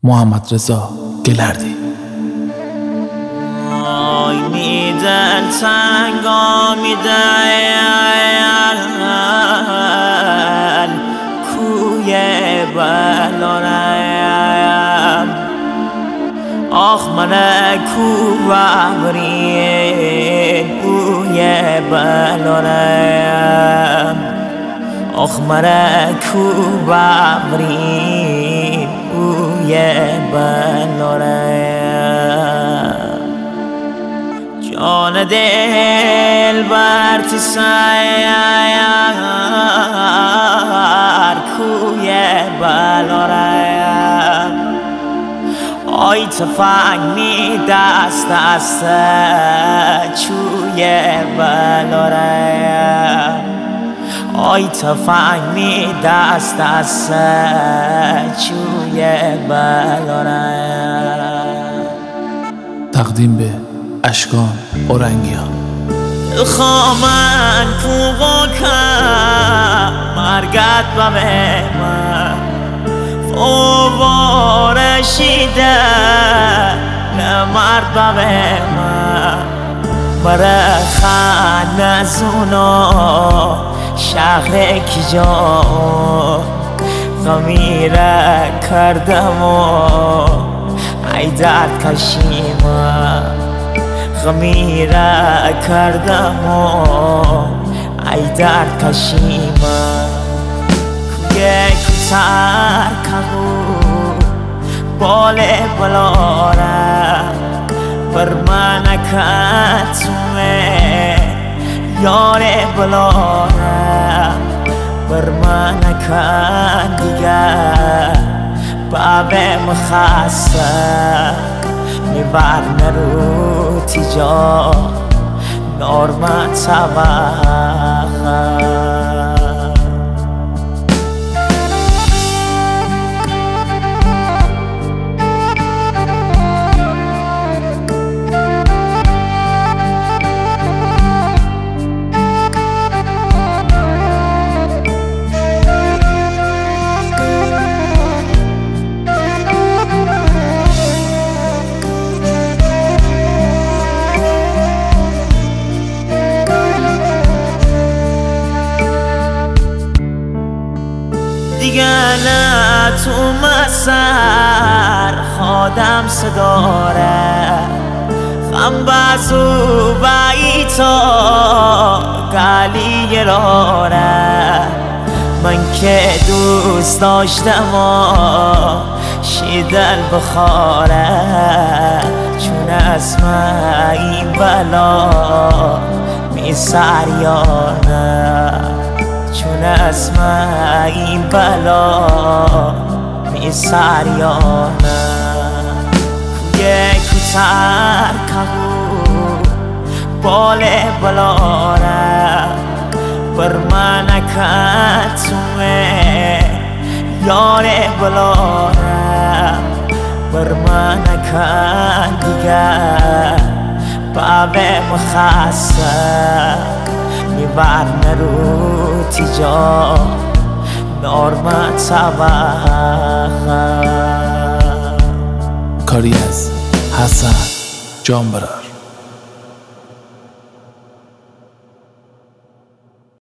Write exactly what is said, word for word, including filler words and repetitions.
محمد رضا گلردی. آینی دل تنگا میدن کوی بلارم آخ من کو ببرین بوی بلارم آخ من کو ببرین بوی بلارم جان دل برتی سیر کوی بلارم آی تفنگ می دست دست چوی بلارم آی تفنگ می دست دست چوی بلارم. تقدیم به اشکان اورنگیان. خامن کوغا کم مرگت ببیمم فوارشیده نمرد ببیمم برای خان نزونا شهر کی جا غمیره کردم و ای درد کشیمم غمیره کردم و ای درد کشیمم کوی کتر کهو بال بلارم بر من کتومه یار بلارم بر من کن دیگر بابه مخصه میبر نرو تیجا نورمت سبخ دیگه نه تو مسر خادم صداره خم بزو بیتا گلی راره من که دوست داشتم و شیدل بخاره چون اسمه این بلا می سریانه چون اسمه این بلا می سریانه کوی کتر کهو بال بلارم بر من کتومه یار بلارم بر من کن دیگر بابه مخصه میبر نرو تیجا نورمت سبخ. کاری از حسن جانبرار.